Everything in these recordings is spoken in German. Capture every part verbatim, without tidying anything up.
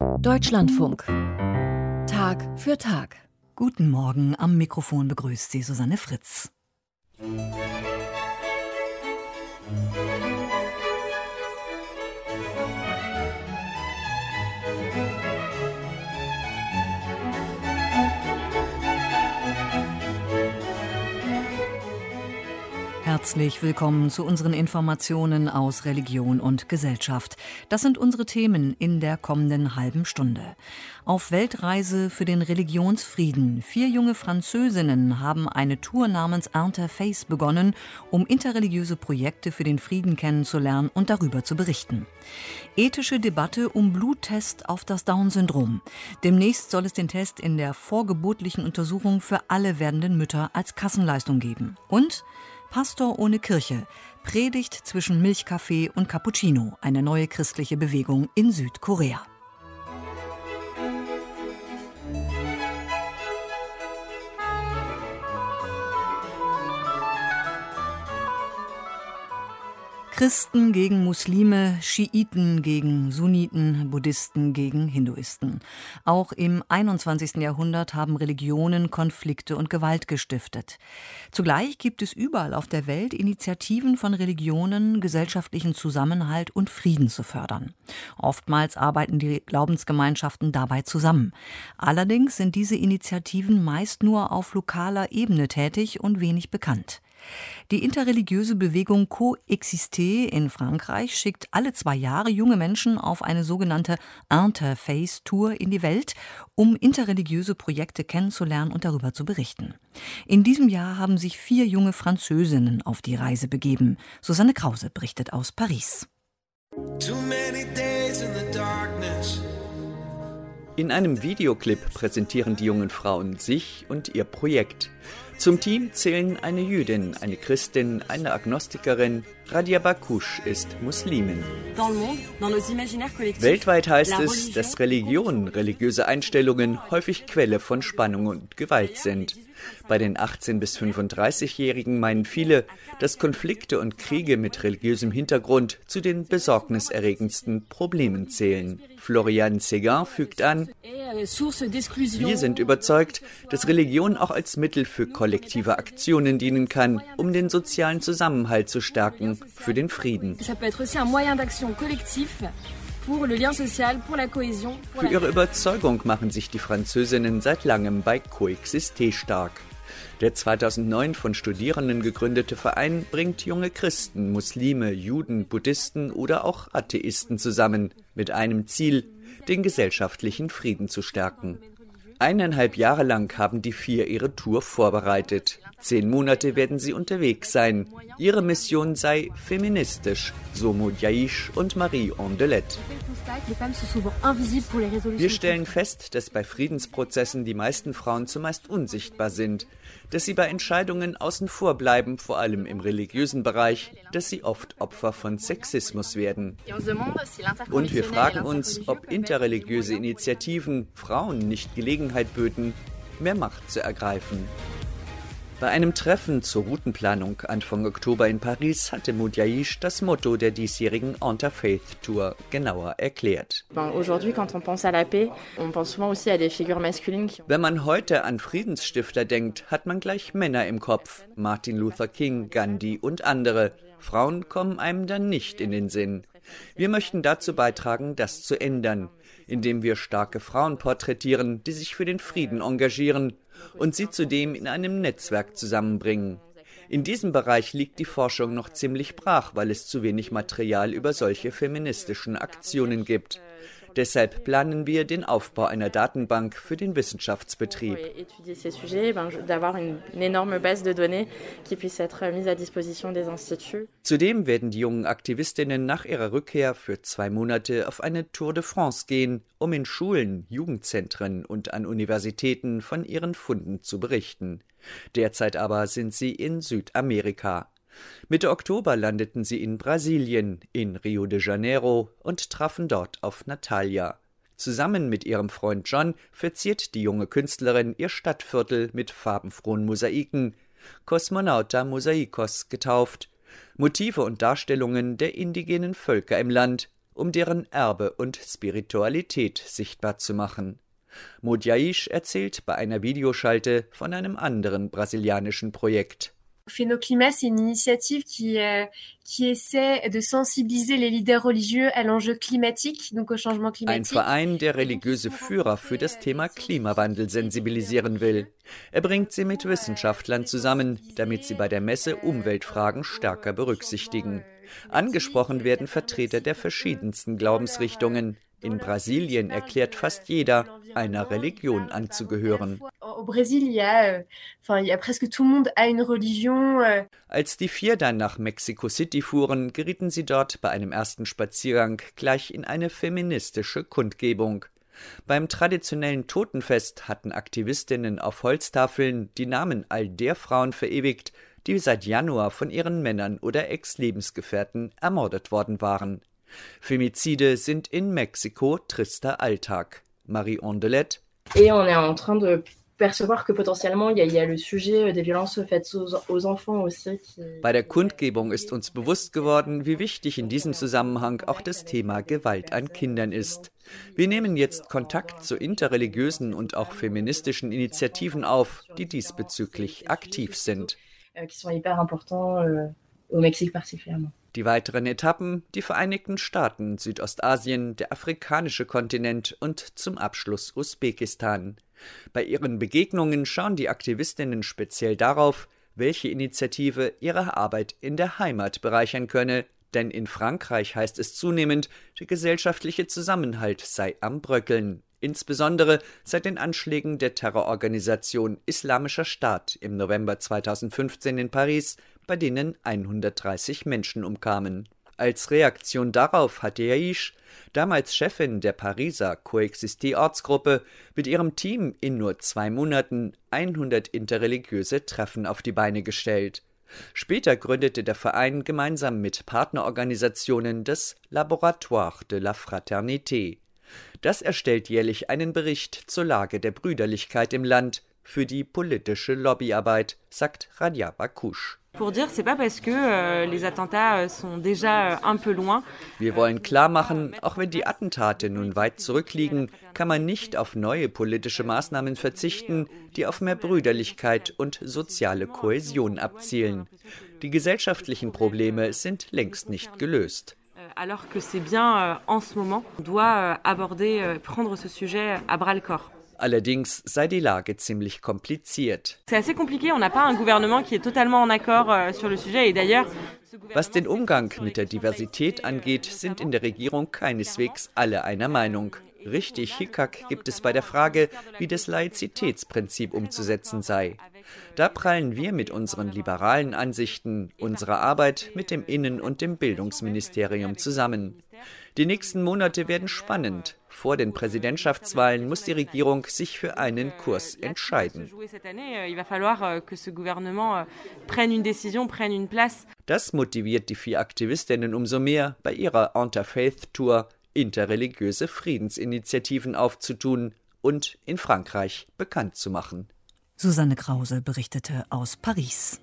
Deutschlandfunk. Tag für Tag. Guten Morgen, am Mikrofon begrüßt Sie Susanne Fritz. Herzlich willkommen zu unseren Informationen aus Religion und Gesellschaft. Das sind unsere Themen in der kommenden halben Stunde. Auf Weltreise für den Religionsfrieden. Vier junge Französinnen haben eine Tour namens Interfaith begonnen, um interreligiöse Projekte für den Frieden kennenzulernen und darüber zu berichten. Ethische Debatte um Bluttest auf das Down-Syndrom. Demnächst soll es den Test in der vorgeburtlichen Untersuchung für alle werdenden Mütter als Kassenleistung geben. Und Pastor ohne Kirche, Predigt zwischen Milchkaffee und Cappuccino, eine neue christliche Bewegung in Südkorea. Christen gegen Muslime, Schiiten gegen Sunniten, Buddhisten gegen Hinduisten. Auch im einundzwanzigsten Jahrhundert haben Religionen Konflikte und Gewalt gestiftet. Zugleich gibt es überall auf der Welt Initiativen von Religionen, gesellschaftlichen Zusammenhalt und Frieden zu fördern. Oftmals arbeiten die Glaubensgemeinschaften dabei zusammen. Allerdings sind diese Initiativen meist nur auf lokaler Ebene tätig und wenig bekannt. Die interreligiöse Bewegung Coexister in Frankreich schickt alle zwei Jahre junge Menschen auf eine sogenannte Interfaith-Tour in die Welt, um interreligiöse Projekte kennenzulernen und darüber zu berichten. In diesem Jahr haben sich vier junge Französinnen auf die Reise begeben. Susanne Krause berichtet aus Paris. In einem Videoclip präsentieren die jungen Frauen sich und ihr Projekt. Zum Team zählen eine Jüdin, eine Christin, eine Agnostikerin. Radia Bakouche ist Muslimin. Weltweit heißt es, dass Religion, religiöse Einstellungen häufig Quelle von Spannung und Gewalt sind. Bei den achtzehn- bis fünfunddreißigjährigen meinen viele, dass Konflikte und Kriege mit religiösem Hintergrund zu den besorgniserregendsten Problemen zählen. Florian Séguin fügt an: Wir sind überzeugt, dass Religion auch als Mittel für kollektive Aktionen dienen kann, um den sozialen Zusammenhalt zu stärken, für den Frieden. Für ihre Überzeugung machen sich die Französinnen seit langem bei Coexister stark. Der zweitausendneun von Studierenden gegründete Verein bringt junge Christen, Muslime, Juden, Buddhisten oder auch Atheisten zusammen, mit einem Ziel, den gesellschaftlichen Frieden zu stärken. Eineinhalb Jahre lang haben die vier ihre Tour vorbereitet. Zehn Monate werden sie unterwegs sein. Ihre Mission sei feministisch, so Maud Yaish und Marie Ondelet. Wir stellen fest, dass bei Friedensprozessen die meisten Frauen zumeist unsichtbar sind, dass sie bei Entscheidungen außen vor bleiben, vor allem im religiösen Bereich, dass sie oft Opfer von Sexismus werden. Und wir fragen uns, ob interreligiöse Initiativen Frauen nicht Gelegenheit böten, mehr Macht zu ergreifen. Bei einem Treffen zur Routenplanung Anfang Oktober in Paris hatte Maud Yaish das Motto der diesjährigen Interfaith-Tour genauer erklärt. Wenn man heute an Friedensstifter denkt, hat man gleich Männer im Kopf. Martin Luther King, Gandhi und andere. Frauen kommen einem dann nicht in den Sinn. Wir möchten dazu beitragen, das zu ändern, indem wir starke Frauen porträtieren, die sich für den Frieden engagieren und sie zudem in einem Netzwerk zusammenbringen. In diesem Bereich liegt die Forschung noch ziemlich brach, weil es zu wenig Material über solche feministischen Aktionen gibt. Deshalb planen wir den Aufbau einer Datenbank für den Wissenschaftsbetrieb. Zudem werden die jungen Aktivistinnen nach ihrer Rückkehr für zwei Monate auf eine Tour de France gehen, um in Schulen, Jugendzentren und an Universitäten von ihren Funden zu berichten. Derzeit aber sind sie in Südamerika. Mitte Oktober landeten sie in Brasilien, in Rio de Janeiro und trafen dort auf Natalia. Zusammen mit ihrem Freund John verziert die junge Künstlerin ihr Stadtviertel mit farbenfrohen Mosaiken, Kosmonauta Mosaikos getauft, Motive und Darstellungen der indigenen Völker im Land, um deren Erbe und Spiritualität sichtbar zu machen. Maud Yaish erzählt bei einer Videoschalte von einem anderen brasilianischen Projekt. Phénoclimat, c'est une initiative qui, euh, qui essaie de sensibiliser les leaders religieux à l'enjeu climatique, donc au changement climatique. Ein Verein, der religiöse Führer für das Thema Klimawandel sensibilisieren will. Er bringt sie mit Wissenschaftlern zusammen, damit sie bei der Messe Umweltfragen stärker berücksichtigen. Angesprochen werden Vertreter der verschiedensten Glaubensrichtungen. In Brasilien erklärt fast jeder, einer Religion anzugehören. Als die vier dann nach Mexico City fuhren, gerieten sie dort bei einem ersten Spaziergang gleich in eine feministische Kundgebung. Beim traditionellen Totenfest hatten Aktivistinnen auf Holztafeln die Namen all der Frauen verewigt, die seit Januar von ihren Männern oder Ex-Lebensgefährten ermordet worden waren. Femizide sind in Mexiko trister Alltag. Marie Ondelet. Et on est en train de percevoir que potentiellement il y a, il y a le sujet des violences faites aux, aux enfants aussi. Qui... Bei der Kundgebung ist uns bewusst geworden, wie wichtig in diesem Zusammenhang auch das Thema Gewalt an Kindern ist. Wir nehmen jetzt Kontakt zu interreligiösen und auch feministischen Initiativen auf, die diesbezüglich aktiv sind. Qui sont hyper importants au Mexique particulièrement. Die weiteren Etappen, die Vereinigten Staaten, Südostasien, der afrikanische Kontinent und zum Abschluss Usbekistan. Bei ihren Begegnungen schauen die Aktivistinnen speziell darauf, welche Initiative ihre Arbeit in der Heimat bereichern könne, denn in Frankreich heißt es zunehmend, der gesellschaftliche Zusammenhalt sei am Bröckeln. Insbesondere seit den Anschlägen der Terrororganisation Islamischer Staat im November zweitausendfünfzehn in Paris, bei denen hundertdreißig Menschen umkamen. Als Reaktion darauf hatte Yaish, damals Chefin der Pariser Coexisté-Ortsgruppe, mit ihrem Team in nur zwei Monaten hundert interreligiöse Treffen auf die Beine gestellt. Später gründete der Verein gemeinsam mit Partnerorganisationen das Laboratoire de la Fraternité. Das erstellt jährlich einen Bericht zur Lage der Brüderlichkeit im Land für die politische Lobbyarbeit, sagt Radia Bakouche. Wir wollen klar machen, auch wenn die Attentate nun weit zurückliegen, kann man nicht auf neue politische Maßnahmen verzichten, die auf mehr Brüderlichkeit und soziale Kohäsion abzielen. Die gesellschaftlichen Probleme sind längst nicht gelöst. Alors que c'est bien en ce moment, on doit aborder, prendre ce sujet à bras le corps. Allerdings sei die Lage ziemlich kompliziert. C'est assez compliqué, on n'a pas un gouvernement qui est totalement en accord sur le sujet et d'ailleurs. Was den Umgang mit der Diversität angeht, sind in der Regierung keineswegs alle einer Meinung. Richtig Hickhack gibt es bei der Frage, wie das Laizitätsprinzip umzusetzen sei. Da prallen wir mit unseren liberalen Ansichten, unserer Arbeit mit dem Innen- und dem Bildungsministerium zusammen. Die nächsten Monate werden spannend. Vor den Präsidentschaftswahlen muss die Regierung sich für einen Kurs entscheiden. Das motiviert die vier Aktivistinnen umso mehr, bei ihrer Interfaith-Tour interreligiöse Friedensinitiativen aufzutun und in Frankreich bekannt zu machen. Susanne Krause berichtete aus Paris.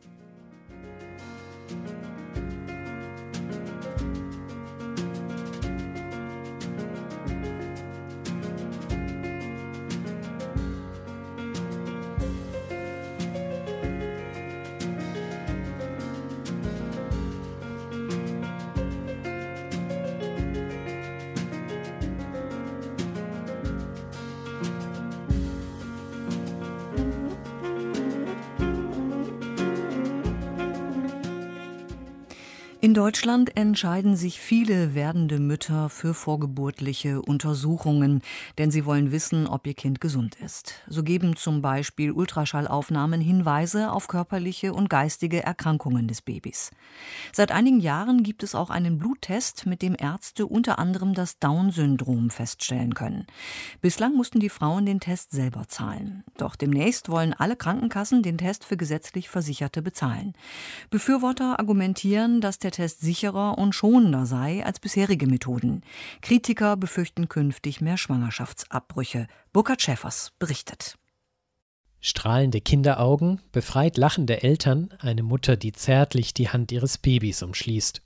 In Deutschland entscheiden sich viele werdende Mütter für vorgeburtliche Untersuchungen, denn sie wollen wissen, ob ihr Kind gesund ist. So geben zum Beispiel Ultraschallaufnahmen Hinweise auf körperliche und geistige Erkrankungen des Babys. Seit einigen Jahren gibt es auch einen Bluttest, mit dem Ärzte unter anderem das Down-Syndrom feststellen können. Bislang mussten die Frauen den Test selber zahlen. Doch demnächst wollen alle Krankenkassen den Test für gesetzlich Versicherte bezahlen. Befürworter argumentieren, dass der Test sicherer und schonender sei als bisherige Methoden. Kritiker befürchten künftig mehr Schwangerschaftsabbrüche. Burkhard Schäfers berichtet. Strahlende Kinderaugen, befreit lachende Eltern, eine Mutter, die zärtlich die Hand ihres Babys umschließt.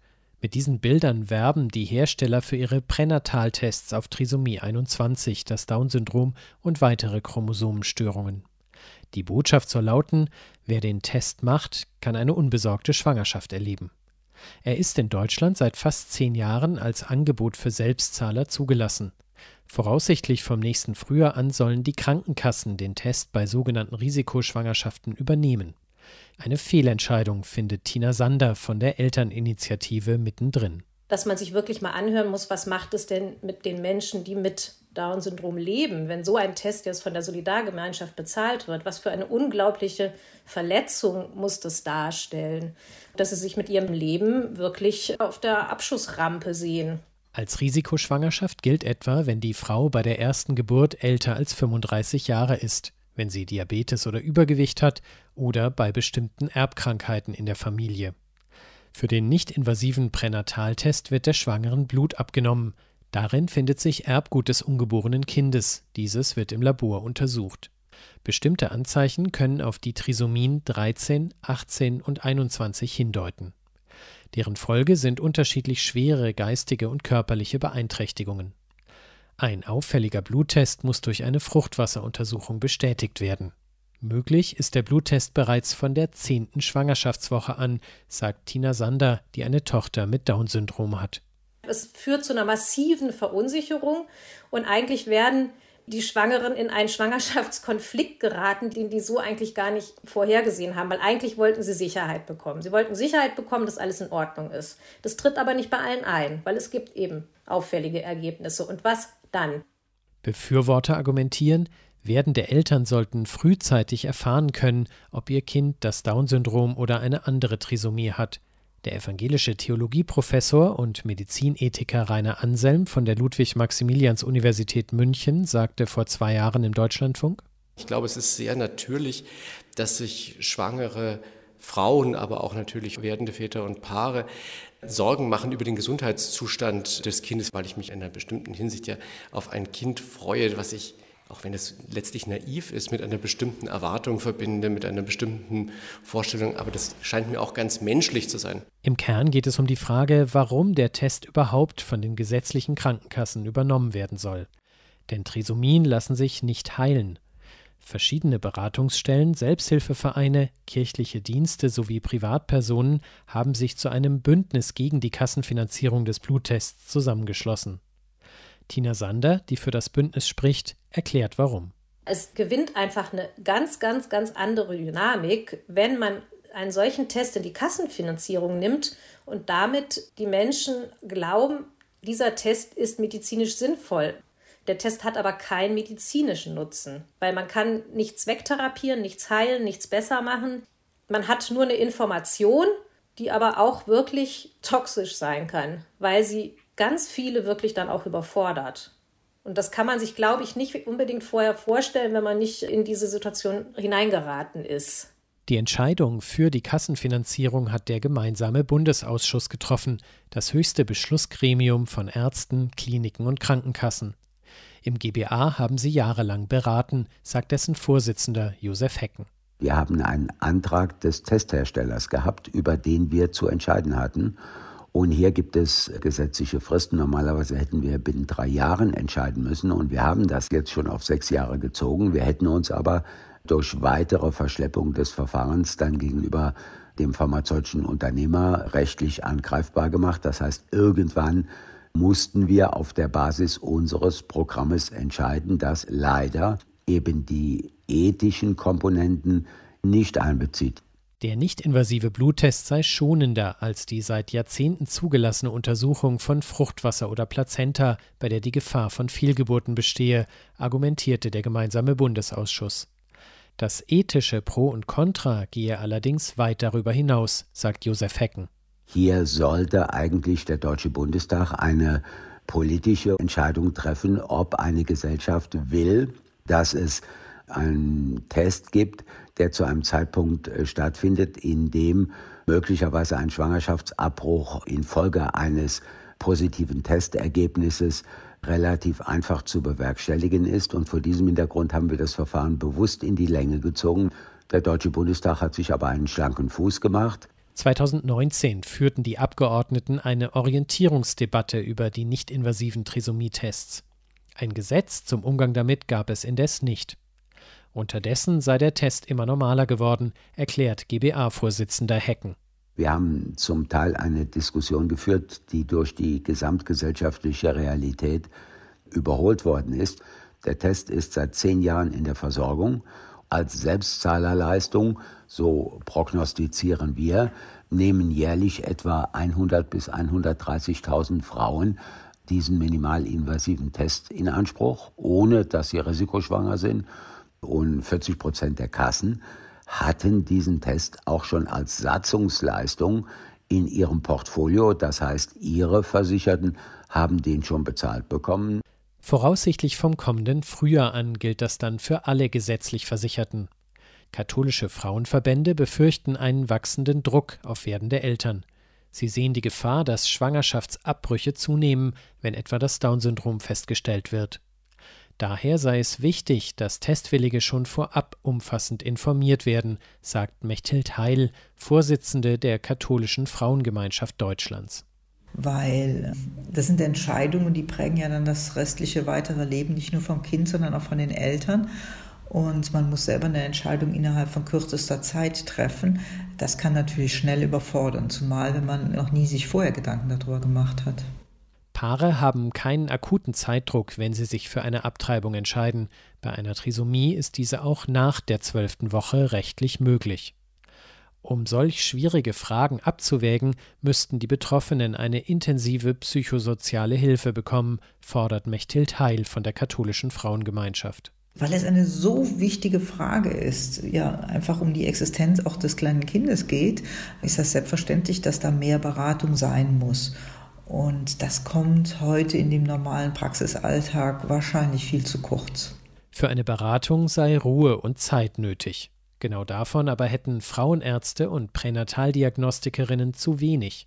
Mit diesen Bildern werben die Hersteller für ihre Pränataltests auf Trisomie einundzwanzig, das Down-Syndrom und weitere Chromosomenstörungen. Die Botschaft soll lauten, wer den Test macht, kann eine unbesorgte Schwangerschaft erleben. Er ist in Deutschland seit fast zehn Jahren als Angebot für Selbstzahler zugelassen. Voraussichtlich vom nächsten Frühjahr an sollen die Krankenkassen den Test bei sogenannten Risikoschwangerschaften übernehmen. Eine Fehlentscheidung, findet Tina Sander von der Elterninitiative Mittendrin. Dass man sich wirklich mal anhören muss, was macht es denn mit den Menschen, die mit Down-Syndrom leben, wenn so ein Test jetzt von der Solidargemeinschaft bezahlt wird. Was für eine unglaubliche Verletzung muss das darstellen, dass sie sich mit ihrem Leben wirklich auf der Abschussrampe sehen. Als Risikoschwangerschaft gilt etwa, wenn die Frau bei der ersten Geburt älter als fünfunddreißig Jahre ist, wenn sie Diabetes oder Übergewicht hat oder bei bestimmten Erbkrankheiten in der Familie. Für den nicht-invasiven Pränataltest wird der Schwangeren Blut abgenommen. Darin findet sich Erbgut des ungeborenen Kindes. Dieses wird im Labor untersucht. Bestimmte Anzeichen können auf die Trisomien dreizehn, achtzehn und einundzwanzig hindeuten. Deren Folge sind unterschiedlich schwere geistige und körperliche Beeinträchtigungen. Ein auffälliger Bluttest muss durch eine Fruchtwasseruntersuchung bestätigt werden. Möglich ist der Bluttest bereits von der zehnten Schwangerschaftswoche an, sagt Tina Sander, die eine Tochter mit Down-Syndrom hat. Es führt zu einer massiven Verunsicherung und eigentlich werden die Schwangeren in einen Schwangerschaftskonflikt geraten, den die so eigentlich gar nicht vorhergesehen haben, weil eigentlich wollten sie Sicherheit bekommen. Sie wollten Sicherheit bekommen, dass alles in Ordnung ist. Das tritt aber nicht bei allen ein, weil es gibt eben auffällige Ergebnisse. Und was dann? Befürworter argumentieren, werdende Eltern sollten frühzeitig erfahren können, ob ihr Kind das Down-Syndrom oder eine andere Trisomie hat. Der evangelische Theologieprofessor und Medizinethiker Rainer Anselm von der Ludwig-Maximilians-Universität München sagte vor zwei Jahren im Deutschlandfunk: Ich glaube, es ist sehr natürlich, dass sich schwangere Frauen, aber auch natürlich werdende Väter und Paare Sorgen machen über den Gesundheitszustand des Kindes, weil ich mich in einer bestimmten Hinsicht ja auf ein Kind freue, was ich, auch wenn es letztlich naiv ist, mit einer bestimmten Erwartung verbinde, mit einer bestimmten Vorstellung. Aber das scheint mir auch ganz menschlich zu sein. Im Kern geht es um die Frage, warum der Test überhaupt von den gesetzlichen Krankenkassen übernommen werden soll. Denn Trisomien lassen sich nicht heilen. Verschiedene Beratungsstellen, Selbsthilfevereine, kirchliche Dienste sowie Privatpersonen haben sich zu einem Bündnis gegen die Kassenfinanzierung des Bluttests zusammengeschlossen. Tina Sander, die für das Bündnis spricht, erklärt warum. Es gewinnt einfach eine ganz, ganz, ganz andere Dynamik, wenn man einen solchen Test in die Kassenfinanzierung nimmt und damit die Menschen glauben, dieser Test ist medizinisch sinnvoll. Der Test hat aber keinen medizinischen Nutzen, weil man kann nichts wegtherapieren, nichts heilen, nichts besser machen. Man hat nur eine Information, die aber auch wirklich toxisch sein kann, weil sie ganz viele wirklich dann auch überfordert. Und das kann man sich, glaube ich, nicht unbedingt vorher vorstellen, wenn man nicht in diese Situation hineingeraten ist. Die Entscheidung für die Kassenfinanzierung hat der gemeinsame Bundesausschuss getroffen, das höchste Beschlussgremium von Ärzten, Kliniken und Krankenkassen. Im G B A haben sie jahrelang beraten, sagt dessen Vorsitzender Josef Hecken. Wir haben einen Antrag des Testherstellers gehabt, über den wir zu entscheiden hatten. Und hier gibt es gesetzliche Fristen. Normalerweise hätten wir binnen drei Jahren entscheiden müssen. Und wir haben das jetzt schon auf sechs Jahre gezogen. Wir hätten uns aber durch weitere Verschleppung des Verfahrens dann gegenüber dem pharmazeutischen Unternehmer rechtlich angreifbar gemacht. Das heißt, irgendwann mussten wir auf der Basis unseres Programmes entscheiden, dass leider eben die ethischen Komponenten nicht einbezieht. Der nicht-invasive Bluttest sei schonender als die seit Jahrzehnten zugelassene Untersuchung von Fruchtwasser oder Plazenta, bei der die Gefahr von Fehlgeburten bestehe, argumentierte der gemeinsame Bundesausschuss. Das ethische Pro und Contra gehe allerdings weit darüber hinaus, sagt Josef Hecken. Hier sollte eigentlich der Deutsche Bundestag eine politische Entscheidung treffen, ob eine Gesellschaft will, dass es einen Test gibt, der zu einem Zeitpunkt stattfindet, in dem möglicherweise ein Schwangerschaftsabbruch infolge eines positiven Testergebnisses relativ einfach zu bewerkstelligen ist. Und vor diesem Hintergrund haben wir das Verfahren bewusst in die Länge gezogen. Der Deutsche Bundestag hat sich aber einen schlanken Fuß gemacht. zweitausendneunzehn führten die Abgeordneten eine Orientierungsdebatte über die nicht-invasiven Trisomie-Tests. Ein Gesetz zum Umgang damit gab es indes nicht. Unterdessen sei der Test immer normaler geworden, erklärt G B A-Vorsitzender Hecken. Wir haben zum Teil eine Diskussion geführt, die durch die gesamtgesellschaftliche Realität überholt worden ist. Der Test ist seit zehn Jahren in der Versorgung. Als Selbstzahlerleistung, so prognostizieren wir, nehmen jährlich etwa hundert bis hundertdreißigtausend Frauen diesen minimalinvasiven Test in Anspruch, ohne dass sie risikoschwanger sind. Und vierzig Prozent der Kassen hatten diesen Test auch schon als Satzungsleistung in ihrem Portfolio. Das heißt, ihre Versicherten haben den schon bezahlt bekommen. Voraussichtlich vom kommenden Frühjahr an gilt das dann für alle gesetzlich Versicherten. Katholische Frauenverbände befürchten einen wachsenden Druck auf werdende Eltern. Sie sehen die Gefahr, dass Schwangerschaftsabbrüche zunehmen, wenn etwa das Down-Syndrom festgestellt wird. Daher sei es wichtig, dass Testwillige schon vorab umfassend informiert werden, sagt Mechthild Heil, Vorsitzende der Katholischen Frauengemeinschaft Deutschlands. Weil das sind Entscheidungen, die prägen ja dann das restliche weitere Leben, nicht nur vom Kind, sondern auch von den Eltern. Und man muss selber eine Entscheidung innerhalb von kürzester Zeit treffen. Das kann natürlich schnell überfordern, zumal wenn man noch nie sich vorher Gedanken darüber gemacht hat. Paare haben keinen akuten Zeitdruck, wenn sie sich für eine Abtreibung entscheiden. Bei einer Trisomie ist diese auch nach der zwölften Woche rechtlich möglich. Um solch schwierige Fragen abzuwägen, müssten die Betroffenen eine intensive psychosoziale Hilfe bekommen, fordert Mechthild Heil von der Katholischen Frauengemeinschaft. Weil es eine so wichtige Frage ist, ja, einfach um die Existenz auch des kleinen Kindes geht, ist das selbstverständlich, dass da mehr Beratung sein muss. Und das kommt heute in dem normalen Praxisalltag wahrscheinlich viel zu kurz. Für eine Beratung sei Ruhe und Zeit nötig. Genau davon aber hätten Frauenärzte und Pränataldiagnostikerinnen zu wenig.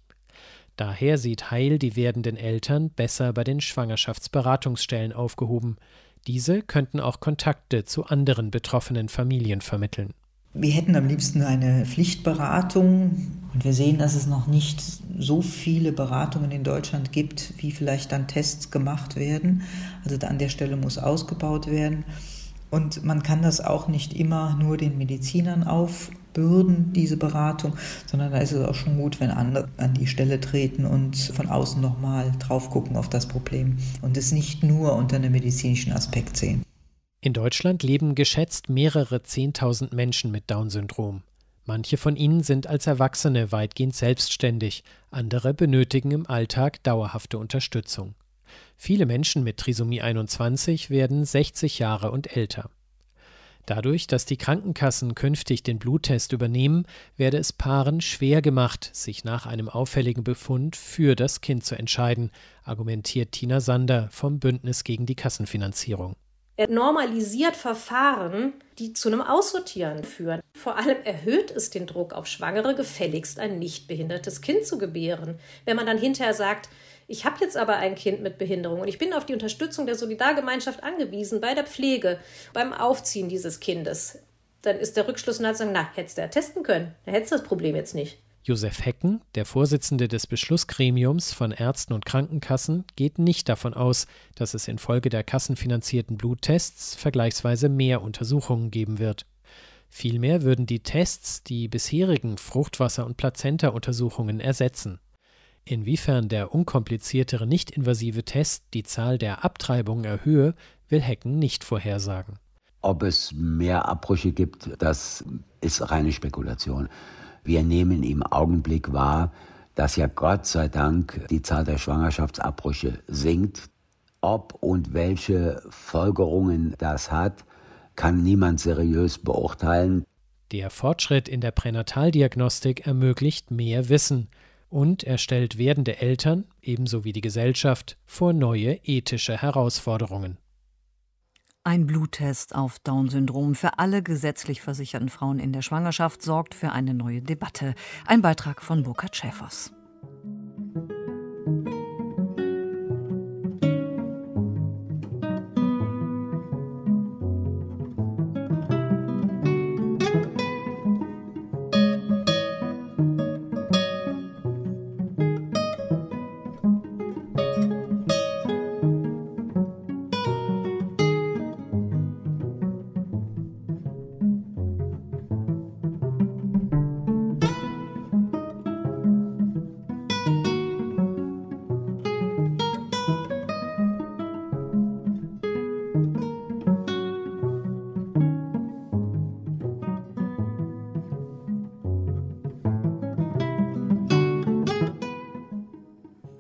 Daher sieht Heil die werdenden Eltern besser bei den Schwangerschaftsberatungsstellen aufgehoben. Diese könnten auch Kontakte zu anderen betroffenen Familien vermitteln. Wir hätten am liebsten eine Pflichtberatung und wir sehen, dass es noch nicht so viele Beratungen in Deutschland gibt, wie vielleicht dann Tests gemacht werden. Also an der Stelle muss ausgebaut werden. Und man kann das auch nicht immer nur den Medizinern aufbürden, diese Beratung, sondern da ist es auch schon gut, wenn andere an die Stelle treten und von außen nochmal drauf gucken auf das Problem und es nicht nur unter einem medizinischen Aspekt sehen. In Deutschland leben geschätzt mehrere Zehntausend Menschen mit Down-Syndrom. Manche von ihnen sind als Erwachsene weitgehend selbstständig, andere benötigen im Alltag dauerhafte Unterstützung. Viele Menschen mit Trisomie einundzwanzig werden sechzig Jahre und älter. Dadurch, dass die Krankenkassen künftig den Bluttest übernehmen, werde es Paaren schwer gemacht, sich nach einem auffälligen Befund für das Kind zu entscheiden, argumentiert Tina Sander vom Bündnis gegen die Kassenfinanzierung. Er normalisiert Verfahren, die zu einem Aussortieren führen. Vor allem erhöht es den Druck auf Schwangere, gefälligst ein nicht behindertes Kind zu gebären. Wenn man dann hinterher sagt, ich habe jetzt aber ein Kind mit Behinderung und ich bin auf die Unterstützung der Solidargemeinschaft angewiesen, bei der Pflege, beim Aufziehen dieses Kindes, dann ist der Rückschluss und sagen, na, hättest du ja testen können, dann hättest du das Problem jetzt nicht. Josef Hecken, der Vorsitzende des Beschlussgremiums von Ärzten und Krankenkassen, geht nicht davon aus, dass es infolge der kassenfinanzierten Bluttests vergleichsweise mehr Untersuchungen geben wird. Vielmehr würden die Tests die bisherigen Fruchtwasser- und Plazenta-Untersuchungen ersetzen. Inwiefern der unkompliziertere nicht-invasive Test die Zahl der Abtreibungen erhöhe, will Hecken nicht vorhersagen. Ob es mehr Abbrüche gibt, das ist reine Spekulation. Wir nehmen im Augenblick wahr, dass ja Gott sei Dank die Zahl der Schwangerschaftsabbrüche sinkt. Ob und welche Folgerungen das hat, kann niemand seriös beurteilen. Der Fortschritt in der Pränataldiagnostik ermöglicht mehr Wissen und er stellt werdende Eltern, ebenso wie die Gesellschaft, vor neue ethische Herausforderungen. Ein Bluttest auf Down-Syndrom für alle gesetzlich versicherten Frauen in der Schwangerschaft sorgt für eine neue Debatte. Ein Beitrag von Burkhard Schäfers.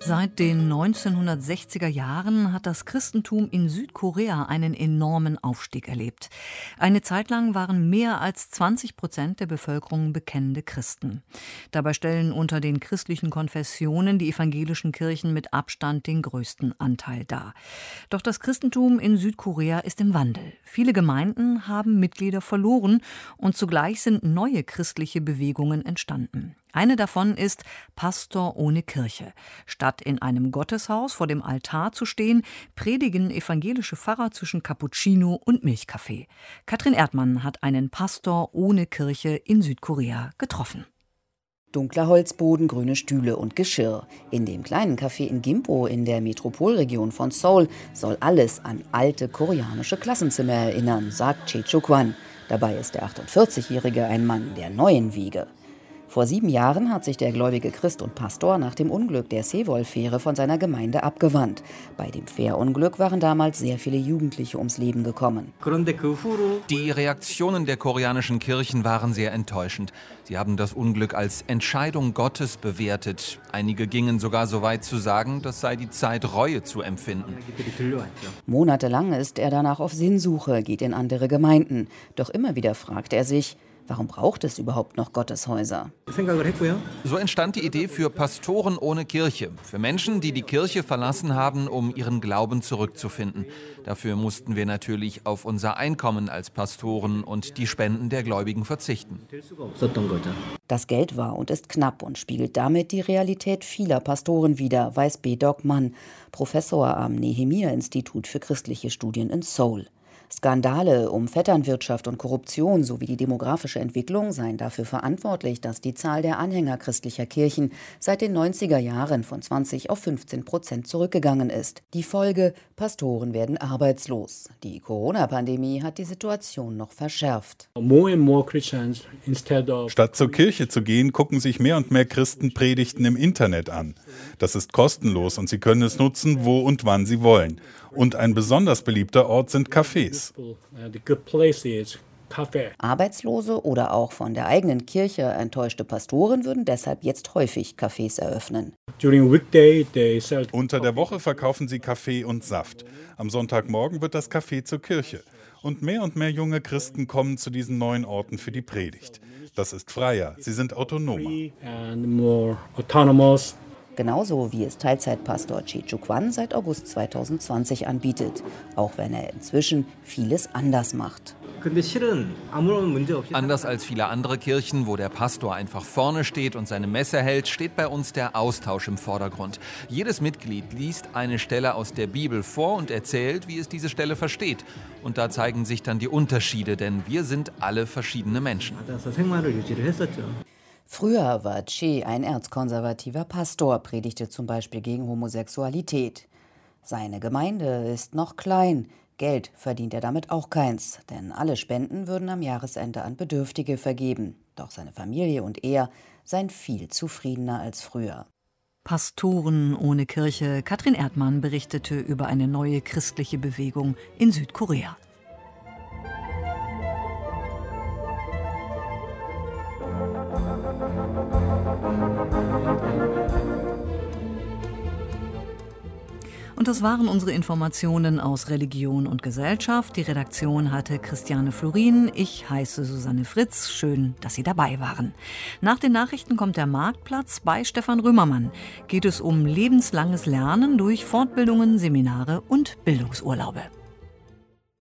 Seit den neunzehnhundertsechziger Jahren hat das Christentum in Südkorea einen enormen Aufstieg erlebt. Eine Zeit lang waren mehr als zwanzig Prozent der Bevölkerung bekennende Christen. Dabei stellen unter den christlichen Konfessionen die evangelischen Kirchen mit Abstand den größten Anteil dar. Doch das Christentum in Südkorea ist im Wandel. Viele Gemeinden haben Mitglieder verloren und zugleich sind neue christliche Bewegungen entstanden. Eine davon ist Pastor ohne Kirche. Statt in einem Gotteshaus vor dem Altar zu stehen, predigen evangelische Pfarrer zwischen Cappuccino und Milchkaffee. Katrin Erdmann hat einen Pastor ohne Kirche in Südkorea getroffen. Dunkler Holzboden, grüne Stühle und Geschirr. In dem kleinen Café in Gimpo in der Metropolregion von Seoul soll alles an alte koreanische Klassenzimmer erinnern, sagt Che Chuk-wan. Dabei ist der achtundvierzigjährige ein Mann der neuen Wiege. Vor sieben Jahren hat sich der gläubige Christ und Pastor nach dem Unglück der Sewol-Fähre von seiner Gemeinde abgewandt. Bei dem Fährunglück waren damals sehr viele Jugendliche ums Leben gekommen. Die Reaktionen der koreanischen Kirchen waren sehr enttäuschend. Sie haben das Unglück als Entscheidung Gottes bewertet. Einige gingen sogar so weit zu sagen, das sei die Zeit, Reue zu empfinden. Monatelang ist er danach auf Sinnsuche, geht in andere Gemeinden. Doch immer wieder fragt er sich, warum braucht es überhaupt noch Gotteshäuser? So entstand die Idee für Pastoren ohne Kirche. Für Menschen, die die Kirche verlassen haben, um ihren Glauben zurückzufinden. Dafür mussten wir natürlich auf unser Einkommen als Pastoren und die Spenden der Gläubigen verzichten. Das Geld war und ist knapp und spiegelt damit die Realität vieler Pastoren wider, weiß Bedok Mann, Professor am Nehemia-Institut für christliche Studien in Seoul. Skandale um Vetternwirtschaft und Korruption sowie die demografische Entwicklung seien dafür verantwortlich, dass die Zahl der Anhänger christlicher Kirchen seit den neunziger Jahren von zwanzig auf fünfzehn Prozent zurückgegangen ist. Die Folge: Pastoren werden arbeitslos. Die Corona-Pandemie hat die Situation noch verschärft. Statt zur Kirche zu gehen, gucken sich mehr und mehr Christen Predigten im Internet an. Das ist kostenlos und sie können es nutzen, wo und wann sie wollen. Und ein besonders beliebter Ort sind Cafés. Arbeitslose oder auch von der eigenen Kirche enttäuschte Pastoren würden deshalb jetzt häufig Cafés eröffnen. Unter der Woche verkaufen sie Kaffee und Saft. Am Sonntagmorgen wird das Café zur Kirche. Und mehr und mehr junge Christen kommen zu diesen neuen Orten für die Predigt. Das ist freier, sie sind autonomer. Genauso wie es Teilzeitpastor Che Chuk-wan seit August zweitausendzwanzig anbietet, auch wenn er inzwischen vieles anders macht. Anders als viele andere Kirchen, wo der Pastor einfach vorne steht und seine Messe hält, steht bei uns der Austausch im Vordergrund. Jedes Mitglied liest eine Stelle aus der Bibel vor und erzählt, wie es diese Stelle versteht. Und da zeigen sich dann die Unterschiede, denn wir sind alle verschiedene Menschen. Früher war Che ein erzkonservativer Pastor, predigte zum Beispiel gegen Homosexualität. Seine Gemeinde ist noch klein, Geld verdient er damit auch keins, denn alle Spenden würden am Jahresende an Bedürftige vergeben. Doch seine Familie und er seien viel zufriedener als früher. Pastoren ohne Kirche. Katrin Erdmann berichtete über eine neue christliche Bewegung in Südkorea. Und das waren unsere Informationen aus Religion und Gesellschaft. Die Redaktion hatte Christiane Florin. Ich heiße Susanne Fritz. Schön, dass Sie dabei waren. Nach den Nachrichten kommt der Marktplatz. Bei Stefan Römermann geht es um lebenslanges Lernen durch Fortbildungen, Seminare und Bildungsurlaube.